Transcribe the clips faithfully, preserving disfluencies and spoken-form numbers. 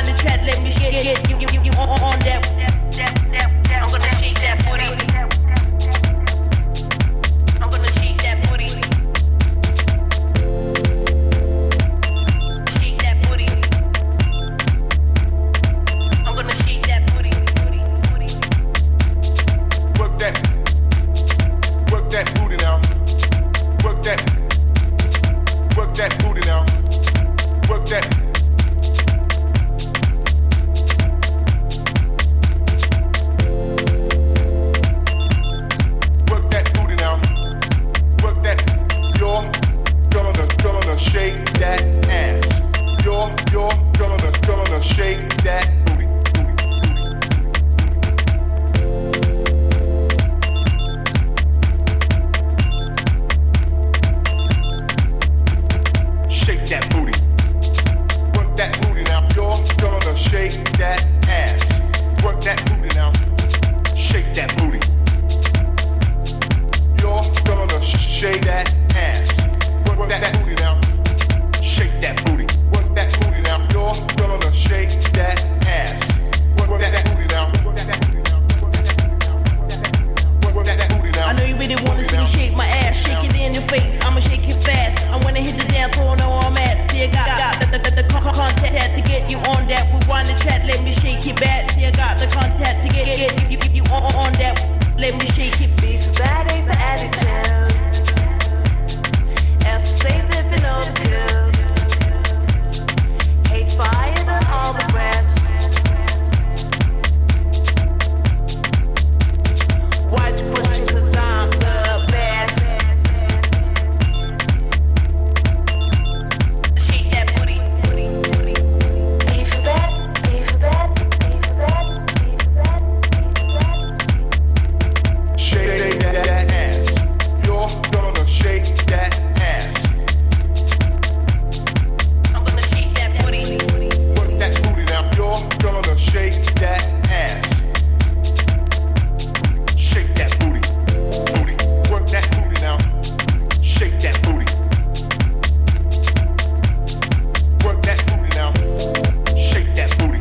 rewind the track, let me get, get you, you, you, you on, on that, that, that, that, that. I'm gonna shake that booty. I'm gonna shake that booty. Shake that booty. I'm gonna shake that booty, booty, booty. Work that, work that booty now. Work that, work that booty now. Work that. Work that booty now. Work that. You're gonna, gonna shake that ass. You're, you're gonna, gonna shake that booty. Shake that booty. Work that booty now. You're gonna shake that ass. Work that booty now. Shake that booty. You're gonna shake that ass. Work that booty now. Shake that booty. Work that booty now. You're gonna shake that ass. Work that booty now. Work that booty now. Work that booty now. I know you really wanna see me shake my ass, shake it in your face. I'ma shake it fast. I wanna hit the dance floor, know where I'm at. See, I got, got the, the, the, the contact to get you on that. Rewind the track, let me shake it back. See, I got the contact to get, get you, you, you on, on that. Let me shake it, big. That ain't the attitude. F say living on you. Hate fire than all the rest. Why'd you push it? Cause I'm the best. Shake that booty, booty, booty. Be for that, be for that, be for that, be for that, be for that. Shake that ass. You're gonna shake that ass. I'm gonna shake that booty. Work that booty now. You're gonna shake that ass. Shake that booty. Booty. Work that booty now. Shake that booty. Work that booty now. Shake that booty.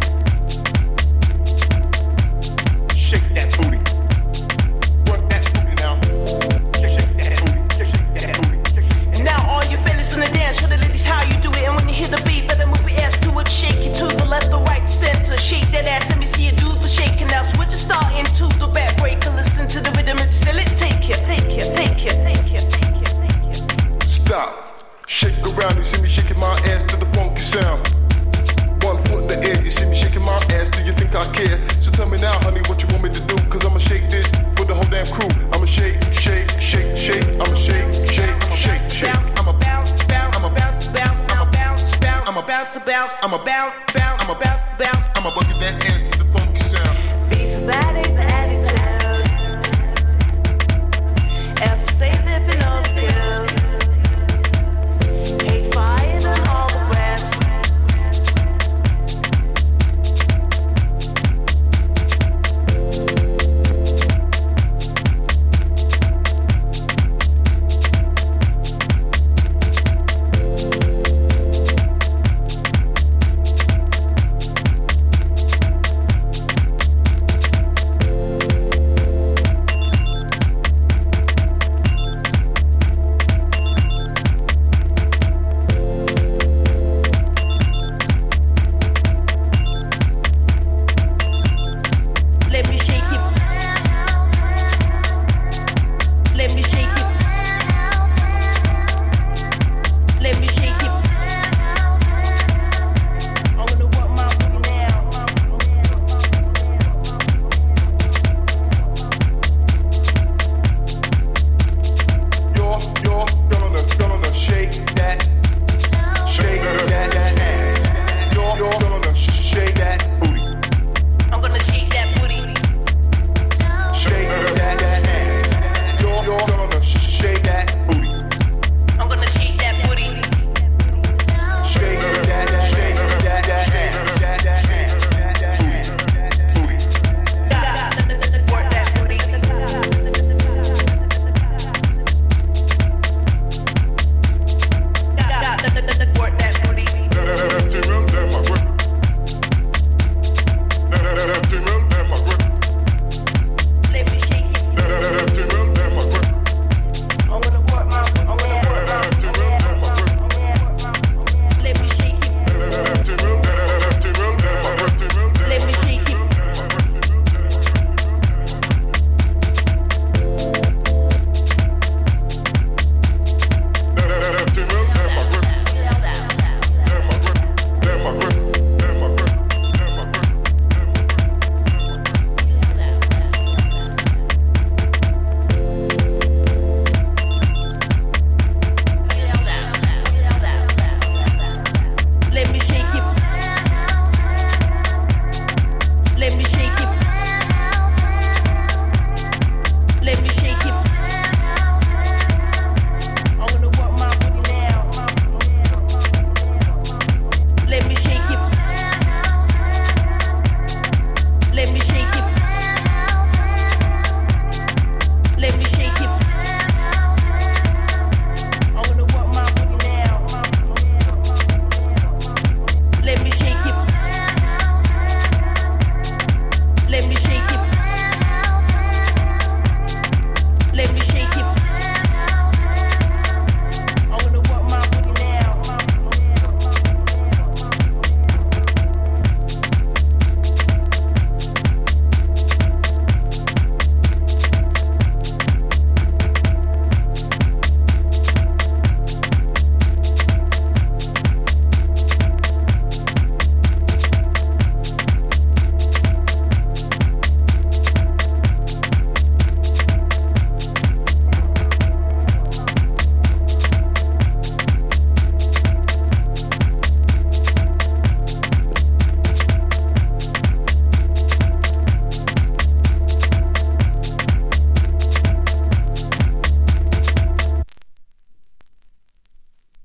Shake that booty. Work that booty now. Shake that booty. Shake that booty. And now all you fellas in the dance, show the ladies how you do it. And when you hear the beat, better move your ass to it. Shake it to the left, the right, center. Shake that ass, let me see you do the shaking. Now switch your start into the back breaker. Listen to the rhythm and feel it. Take care, take care, take care, take care, take care, take care. Stop. Shake around, you see me shaking my ass to the funky sound. One foot in the air, you see me shaking my ass, do you think I care? So tell me now, honey, what you want me to do? Cause I'ma shake this with the whole damn crew. I'ma shake, shake, shake, shake. I'ma shake, shake, shake, shake. I'ma bounce, bounce, I'ma bounce, bounce, I'ma bounce, bounce, I'ma bounce to bounce, I'ma bounce, bounce.